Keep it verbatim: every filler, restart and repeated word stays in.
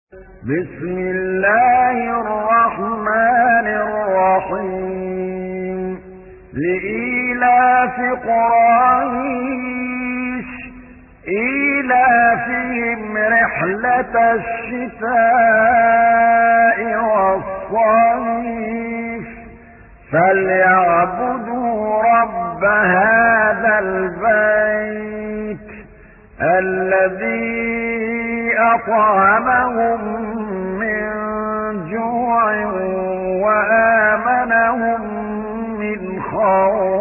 بسم الله الرحمن الرحيم لإيلاف قريش إيلافهم رحلة الشتاء والصيف فليعبدوا رب هذا البيت الذي أطعمهم من جوع وآمنهم من خوف.